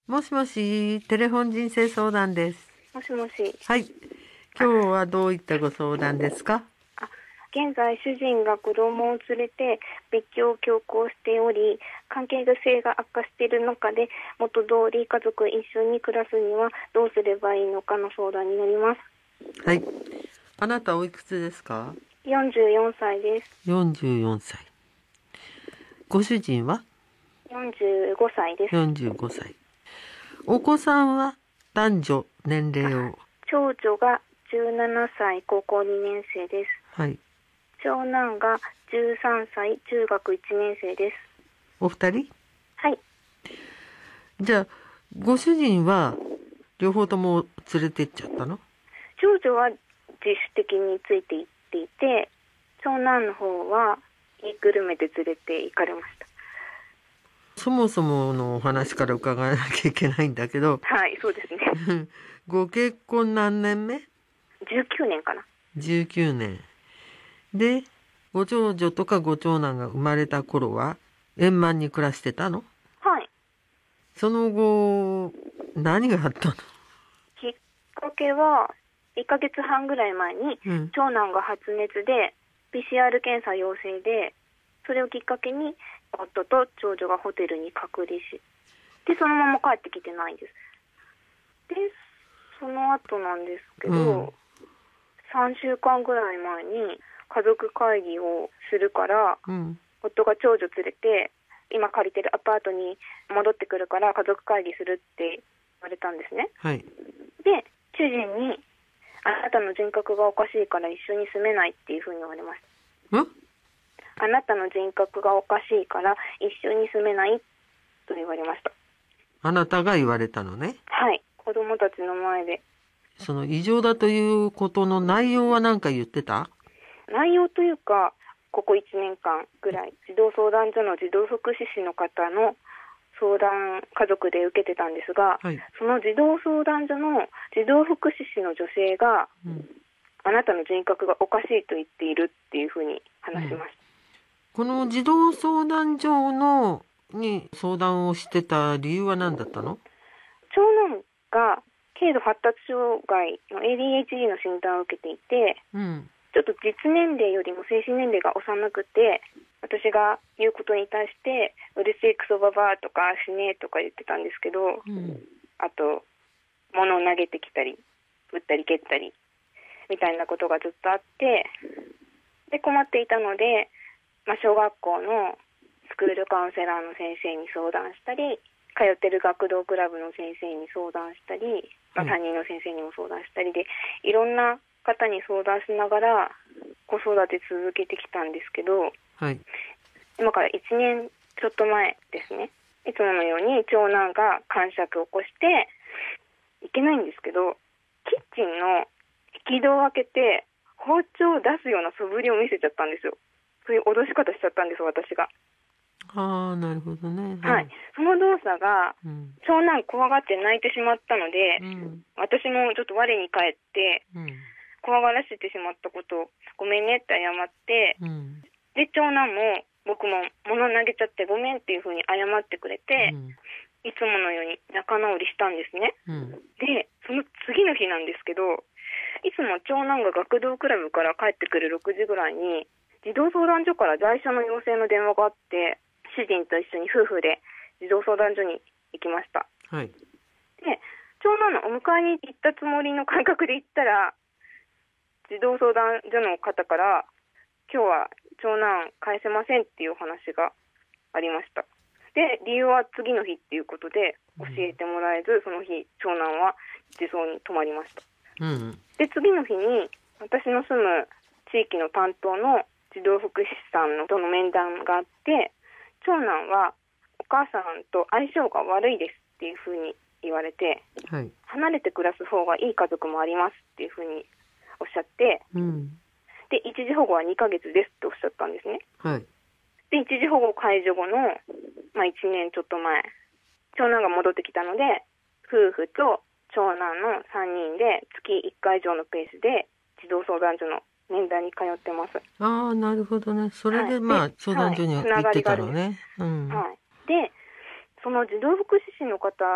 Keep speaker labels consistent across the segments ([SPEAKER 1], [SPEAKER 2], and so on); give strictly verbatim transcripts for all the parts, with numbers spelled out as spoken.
[SPEAKER 1] もしもし、テレフォン人生相談です。
[SPEAKER 2] もしもし。
[SPEAKER 1] はい。今日はどういったご相談ですか？
[SPEAKER 2] あ、現在主人が子供を連れて別居を強行しており、関係性が悪化している中で、元通り家族一緒に暮らすにはどうすればいいのかの相談になります。
[SPEAKER 1] はい。あなたおいくつですか？
[SPEAKER 2] よんじゅうよんさいです。
[SPEAKER 1] よんじゅうよんさい。ご主人は？
[SPEAKER 2] よんじゅうごさいです。
[SPEAKER 1] よんじゅうごさい。お子さんは男女年齢を？
[SPEAKER 2] 長女がじゅうななさい、高校にねん生です。
[SPEAKER 1] はい。
[SPEAKER 2] 長男がじゅうさんさい、中学いちねん生です。
[SPEAKER 1] お二人？
[SPEAKER 2] はい。
[SPEAKER 1] じゃあ、ご主人は両方とも連れて行っちゃったの？
[SPEAKER 2] 長女は自主的について行っていて、長男の方は言いくるめて連れて行かれました。
[SPEAKER 1] そもそものお話から伺わなきゃいけないんだけど。
[SPEAKER 2] はい、そうですね。
[SPEAKER 1] ご結婚何年目？
[SPEAKER 2] じゅうきゅうねんかな。
[SPEAKER 1] じゅうきゅうねん。で、ご長女とかご長男が生まれた頃は円満に暮らしてたの？
[SPEAKER 2] はい。
[SPEAKER 1] その後、何があったの？
[SPEAKER 2] きっかけは、いっかげつはんぐらい前に、
[SPEAKER 1] うん、
[SPEAKER 2] 長男が発熱で、ピーシーアール 検査陽性で、それをきっかけに、夫と長女がホテルに隔離し、で、そのまま帰ってきてないんです。で、その後なんですけど、うん、さんしゅうかんぐらい前に家族会議をするから、うん、夫が長女連れて、今借りてるアパートに戻ってくるから家族会議するって言われたんですね。
[SPEAKER 1] はい。
[SPEAKER 2] で、主人に、あなたの人格がおかしいから一緒に住めないっていうふうに言われました。
[SPEAKER 1] ん？
[SPEAKER 2] あなたの人格がおかしいから一緒に住めないと言われました。
[SPEAKER 1] あなたが言われたのね。
[SPEAKER 2] はい。子供たちの前で。
[SPEAKER 1] その異常だということの内容は何か言ってた？
[SPEAKER 2] 内容というか、ここいちねんかんぐらい、児童相談所の児童福祉士の方の相談家族で受けてたんですが、はい、その児童相談所の児童福祉士の女性が、うん、あなたの人格がおかしいと言っているっていうふうに話しました。うん、
[SPEAKER 1] この児童相談所のに相談をしてた理由は何だったの？
[SPEAKER 2] 長男が軽度発達障害の エーディーエイチディー の診断を受けていて、うん、ちょっと実年齢よりも精神年齢が幼くて、私が言うことに対して、うるせえクソババアとか死ねとか言ってたんですけど、うん、あと、物を投げてきたり、撃ったり蹴ったり、みたいなことがずっとあって、で、困っていたので、まあ、小学校のスクールカウンセラーの先生に相談したり、通ってる学童クラブの先生に相談したり、まあ、担任の先生にも相談したりで、いろんな方に相談しながら子育て続けてきたんですけど、はい、今からいちねんちょっと前ですね。いつものように長男が癇癪を起こしていけないんですけど、キッチンの引き戸を開けて包丁を出すような素振りを見せちゃったんですよ。そういう脅し方しちゃったんです、私が。
[SPEAKER 1] ああ、なるほどね。
[SPEAKER 2] はい。その動作が、うん、長男怖がって泣いてしまったので、うん、私もちょっと我に返って、うん、怖がらせてしまったことをごめんねって謝って、うん、で、長男も僕も物投げちゃってごめんっていうふうに謝ってくれて、うん、いつものように仲直りしたんですね。うん、で、その次の日なんですけど、いつも長男が学童クラブから帰ってくるろくじぐらいに、児童相談所から在所の要請の電話があって、主人と一緒に夫婦で児童相談所に行きました。はい。で、長男のお迎えに行ったつもりの感覚で行ったら、児童相談所の方から、今日は長男返せませんっていう話がありました。で、理由は次の日っていうことで教えてもらえず、その日、長男は児相に泊まりました。うん、で、次の日に私の住む地域の担当の児童福祉士さんのとの面談があって、長男はお母さんと相性が悪いですっていうふうに言われて、はい、離れて暮らす方がいい家族もありますっていうふうにおっしゃって、うん、で、一時保護はにかげつですっておっしゃったんですね。はい、で、一時保護解除後の、まあ、いちねんちょっと前、長男が戻ってきたので、夫婦と長男のさんにんで月いっかい以上のペースで児童相談所の面談に通ってます。
[SPEAKER 1] ああ、なるほどね。それで、はい、まあ、相談所に行ってたのね。
[SPEAKER 2] はい、うん。はい。で、その児童福祉士の方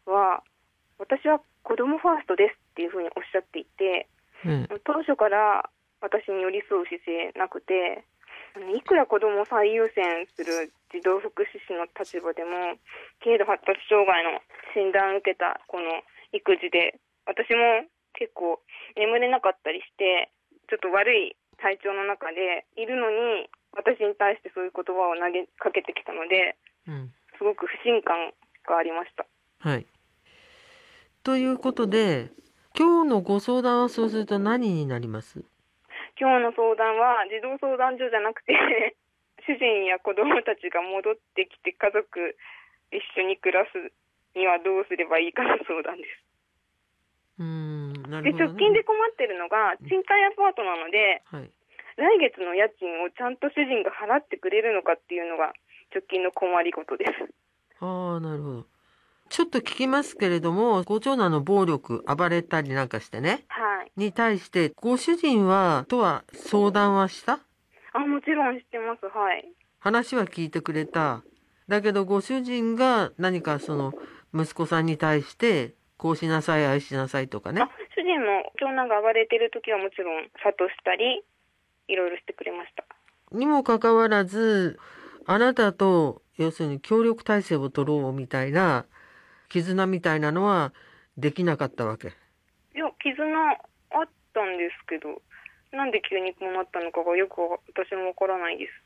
[SPEAKER 2] は、私は子供ファーストですっていうふうにおっしゃっていて、うん、当初から私に寄り添う姿勢なくて、いくら子供を最優先する児童福祉士の立場でも、軽度発達障害の診断を受けたこの育児で、私も結構眠れなかったりして、ちょっと悪い体調の中でいるのに、私に対してそういう言葉を投げかけてきたので、うん、すごく不信感がありました。
[SPEAKER 1] はい。ということで、今日のご相談はそうすると何になります？
[SPEAKER 2] 今日の相談は児童相談所じゃなくて主人や子供たちが戻ってきて家族一緒に暮らすにはどうすればいいかの相談です。
[SPEAKER 1] うーん、なるほどね。
[SPEAKER 2] で、直近で困ってるのが賃貸アパートなので、はい、来月の家賃をちゃんと主人が払ってくれるのかっていうのが直近の困りごとです。
[SPEAKER 1] ああ、なるほど。ちょっと聞きますけれども、ご長男の暴力、暴れたりなんかしてね、はい、に対してご主人はとは相談はした？
[SPEAKER 2] あ、もちろんしてます。はい。
[SPEAKER 1] 話は聞いてくれた。だけどご主人が何かその息子さんに対してこうしなさい、ああしなさいとかね。
[SPEAKER 2] あ、主人も長男が暴れてる時はもちろん諭したりいろいろしてくれました。
[SPEAKER 1] にもかかわらず、あなたと要するに協力体制を取ろうみたいな絆みたいなのはできなかったわけ？
[SPEAKER 2] いや、絆あったんですけど、なんで急にこうなったのかがよく私もわからないです。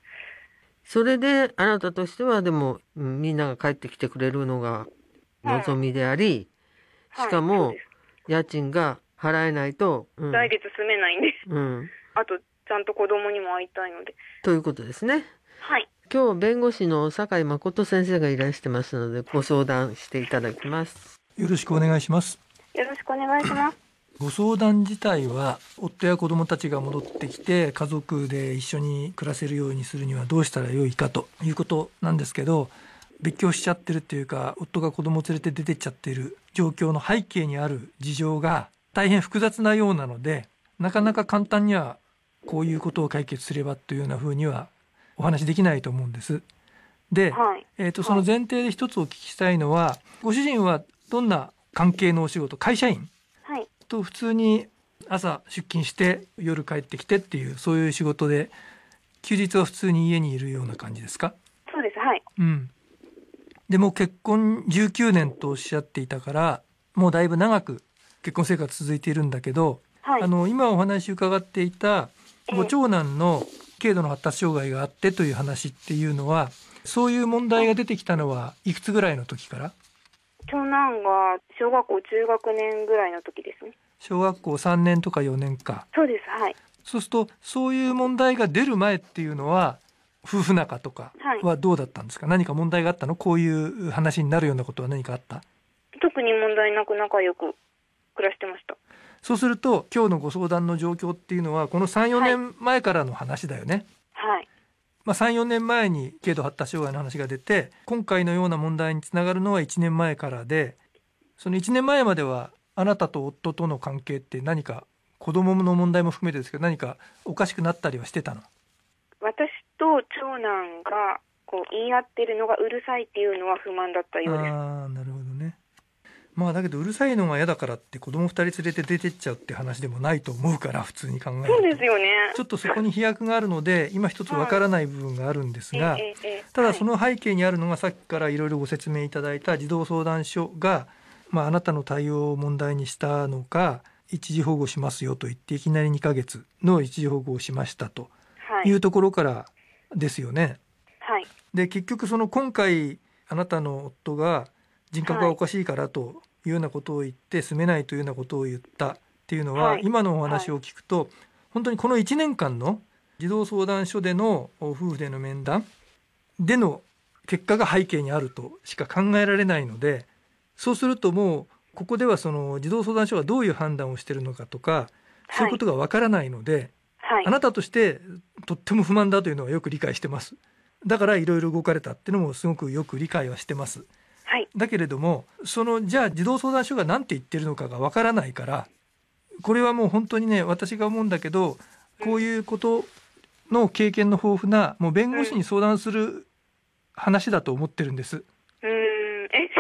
[SPEAKER 1] それであなたとしてはでもみんなが帰ってきてくれるのが望みであり、はい、しかも、はい、家賃が払えないと、
[SPEAKER 2] うん、来月住めないんです、うん、あとちゃんと子供にも会いたいので
[SPEAKER 1] ということですね。
[SPEAKER 2] はい。
[SPEAKER 1] 今日弁護士の酒井誠先生がいらしてますのでご相談していただきます。
[SPEAKER 3] よろしくお願いします。
[SPEAKER 2] よろしくお願いします。
[SPEAKER 3] ご相談自体は夫や子どもたちが戻ってきて家族で一緒に暮らせるようにするにはどうしたらよいかということなんですけど、別居しちゃってるっていうか夫が子どもを連れて出てっちゃっている状況の背景にある事情が大変複雑なようなので、なかなか簡単にはこういうことを解決すればというようなふうにはお話できないと思うんです。で、はい、えーと、その前提で一つお聞きしたいのは、はい、ご主人はどんな関係のお仕事、会社員、はい、と普通に朝出勤して夜帰ってきてっていうそういう仕事で、休日は普通に家にいるような感じですか？
[SPEAKER 2] そうです。はい。
[SPEAKER 3] うん。でも結婚じゅうきゅうねんとおっしゃっていたから、もうだいぶ長く結婚生活続いているんだけど、はい、あの今お話伺っていたご長男の軽度の発達障害があってという話っていうのは、そういう問題が出てきたのはいくつぐらいの時から？
[SPEAKER 2] 長男が小学校中学年ぐらいの時ですね。
[SPEAKER 3] 小学校さんねんとかよねんか。
[SPEAKER 2] そうです。はい。
[SPEAKER 3] そうするとそういう問題が出る前っていうのは夫婦仲とかはどうだったんですか？はい、何か問題があったの？こういう話になるようなことは何かあった？
[SPEAKER 2] 特に問題なく仲良く暮らしてました。
[SPEAKER 3] そうすると今日のご相談の状況っていうのはこの さん,よ 年前からの話だよね。
[SPEAKER 2] はい。
[SPEAKER 3] まあ、さん,よ 年前に軽度発達障害の話が出て、今回のような問題につながるのはいちねんまえからで、そのいちねんまえまではあなたと夫との関係って何か子供の問題も含めてですけど何かおかしくなったりはしてたの？
[SPEAKER 2] 私と長男がこう言い合ってるのがうるさいっていうのは不満だったようです。
[SPEAKER 3] ああ、なるほどね。まあだけどうるさいのが嫌だからって子供ふたり連れて出てっちゃうって話でもないと思うから、普通に考えると
[SPEAKER 2] そうですよね。
[SPEAKER 3] ちょっとそこに飛躍があるので今一つわからない部分があるんですが、はいただその背景にあるのがさっきからいろいろご説明いただいた児童相談所が、まあ、あなたの対応を問題にしたのか、一時保護しますよと言っていきなりにかげつの一時保護をしましたというところからですよね。
[SPEAKER 2] はい、
[SPEAKER 3] で結局その今回あなたの夫が人格がおかしいからというようなことを言って住めないというようなことを言ったっていうのは、はい、今のお話を聞くと、はい、本当にこのいちねんかんの児童相談所での夫婦での面談での結果が背景にあるとしか考えられないので、そうするともうここではその児童相談所がどういう判断をしているのかとか、そういうことがわからないので、はい、あなたとしてとっても不満だというのはよく理解してます。だからいろいろ動かれたっていうのもすごくよく理解はしてます。
[SPEAKER 2] はい、
[SPEAKER 3] だけれどもそのじゃあ児童相談所が何て言ってるのかがわからないから、これはもう本当にね、私が思うんだけど、こういうことの経験の豊富なもう弁護士に相談する話だと思ってるんです。
[SPEAKER 2] うーんえ先生弁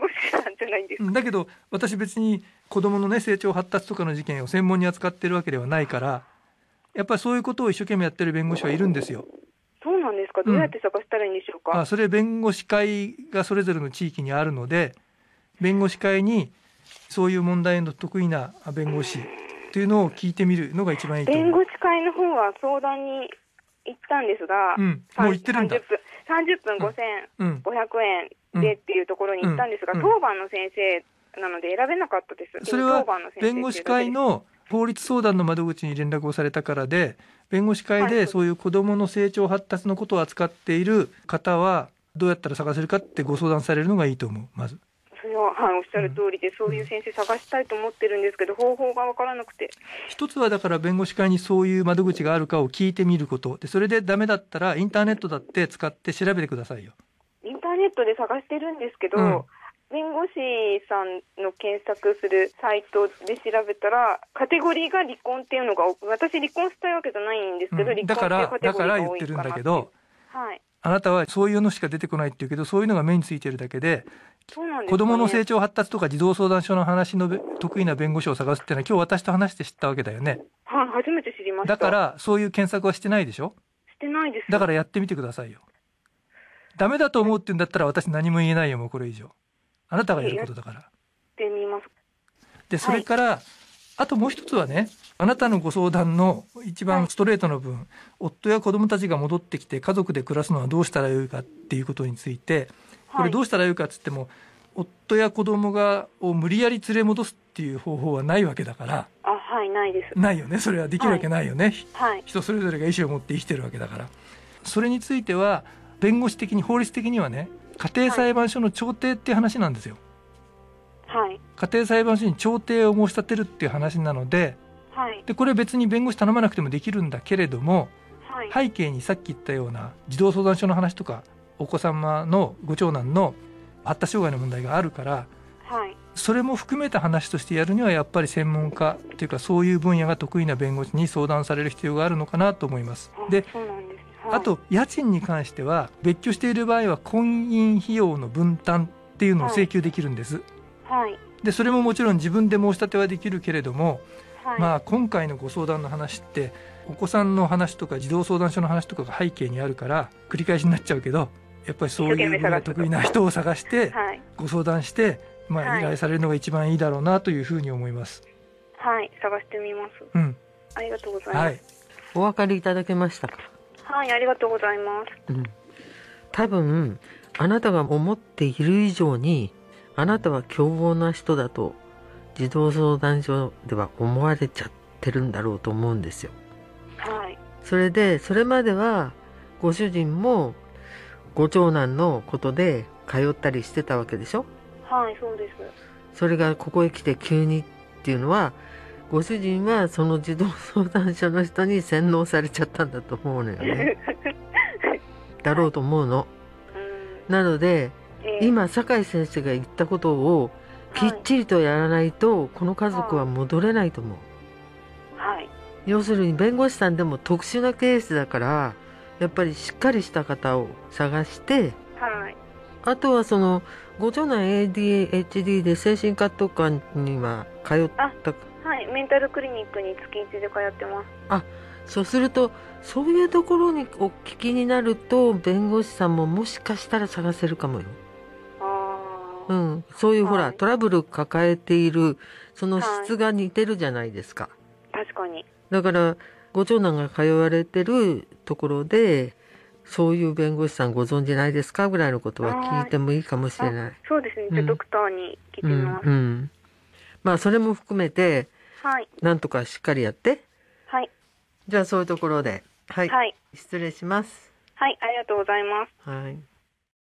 [SPEAKER 2] 護士さんじゃないんですか。
[SPEAKER 3] だけど私別に子どものね成長発達とかの事件を専門に扱ってるわけではないから、やっぱりそういうことを一生懸命やってる弁護士はいるんですよ。
[SPEAKER 2] そうなんですか。どうやって探したらいいんでしょうか。
[SPEAKER 3] うん、あそれ弁護士会がそれぞれの地域にあるので、弁護士会にそういう問題の得意な弁護士というのを聞いてみるのが一番いいと思う。
[SPEAKER 2] 弁護士会の方は相談に行ったんですが、
[SPEAKER 3] うん、もう行ってるんだ。
[SPEAKER 2] さんじゅっぷんごせんごひゃくえんでっていうところに行ったんですが、うんうん、当番の先生なので選べなかったです。
[SPEAKER 3] それは弁護士会の法律相談の窓口に連絡をされたからで、弁護士会でそういう子どもの成長発達のことを扱っている方はどうやったら探せるかってご相談されるのがいいと思う。まず
[SPEAKER 2] それは、はい、おっしゃる通りで、うん、そういう先生探したいと思ってるんですけど、方法が分からなくて。
[SPEAKER 3] 一つはだから弁護士会にそういう窓口があるかを聞いてみることで、それでダメだったらインターネットだって使って調べてくださいよ。
[SPEAKER 2] インターネットで探してるんですけど、うん、弁護士さんの検索するサイトで調べたらカテゴリーが離婚っていうのが、私離婚したいわけじゃないんですけど、うん、離婚っていうカテゴリーが多いかなって。
[SPEAKER 3] だからだから言ってるんだけど、
[SPEAKER 2] はい、
[SPEAKER 3] あなたはそういうのしか出てこないっていうけど、そういうのが目についてるだけで、
[SPEAKER 2] そうなんですかね、
[SPEAKER 3] 子どもの成長発達とか児童相談所の話の得意な弁護士を探すっていうのは今日私と話して知ったわけだよね。
[SPEAKER 2] はい、初めて知りました。
[SPEAKER 3] だからそういう検索はしてないでしょ。
[SPEAKER 2] してないです。
[SPEAKER 3] だからやってみてくださいよ。ダメだと思うって言うんだったら私何も言えないよ、もうこれ以上。あなたがやることだから。や
[SPEAKER 2] ってみます。
[SPEAKER 3] でそれから、はい、あともう一つはね、あなたのご相談の一番ストレートの分、はい、夫や子どもたちが戻ってきて家族で暮らすのはどうしたらよいかっていうことについて、これどうしたらよいかっつっても、はい、夫や子どもがを無理やり連れ戻すっていう方法はないわけだから。
[SPEAKER 2] あ、はい、ないです。
[SPEAKER 3] ないよね。それはできるわけないよね、
[SPEAKER 2] はい、
[SPEAKER 3] 人それぞれが意思を持って生きてるわけだから。それについては弁護士的に法律的にはね、家庭裁判所の調停っていう話なんですよ。はい、家庭裁判所に調停を申し立てるっていう話なので、はい、でこれ別に弁護士頼まなくてもできるんだけれども、はい、背景にさっき言ったような児童相談所の話とかお子様のご長男の発達障害の問題があるから、はい、それも含めた話としてやるにはやっぱり専門家というかそういう分野が得意な弁護士に相談される必要があるのかなと思います。で、そうなんです。はい、あと家賃に関しては別居している場合は婚姻費用の分担っていうのを請求できるんです。はい、でそれももちろん自分で申し立てはできるけれども、はい、まあ今回のご相談の話ってお子さんの話とか児童相談所の話とかが背景にあるから繰り返しになっちゃうけど、やっぱりそういう分野得意な人を探してご相談して、まあ依頼されるのが一番いいだろうなというふうに思います。
[SPEAKER 2] はい、探してみます。うん、ありがとうございます。はい、
[SPEAKER 1] お分かりいただけましたか。
[SPEAKER 2] はい、ありがとうございます。うん、
[SPEAKER 1] 多分あなたが思っている以上にあなたは凶暴な人だと児童相談所では思われちゃってるんだろうと思うんですよ。はい。それでそれまではご主人もご長男のことで通ったりしてたわけでしょ。
[SPEAKER 2] はい、そうです。
[SPEAKER 1] それがここへ来て急にっていうのは、ご主人はその児童相談所の人に洗脳されちゃったんだと思うのよね。だろうと思うの。うん、なので、えー、今酒井先生が言ったことをきっちりとやらないと、はい、この家族は戻れないと思う。はい。要するに弁護士さんでも特殊なケースだから、やっぱりしっかりした方を探して、はい、あとはそのご長男 エーディーエイチディー で精神科とかには通った。
[SPEAKER 2] はい、メンタルクリニックに月いちで通ってます。
[SPEAKER 1] あ、そうするとそういうところにお聞きになると弁護士さんももしかしたら探せるかもよ。あ、うん、そういうほら、はい、トラブル抱えているその質が似てるじゃないですか。
[SPEAKER 2] はい、確かに。
[SPEAKER 1] だからご長男が通われてるところでそういう弁護士さんご存じないですかぐらいのことは聞いてもいいかもしれない。
[SPEAKER 2] そうですね、じゃあドクターに聞いてみます。うんうん、
[SPEAKER 1] まあそれも含めて、
[SPEAKER 2] はい、
[SPEAKER 1] なんとかしっかりやって。はい。じゃあそういうところで、はい、はい、失礼します。
[SPEAKER 2] はい、ありがとうございます。
[SPEAKER 1] はい。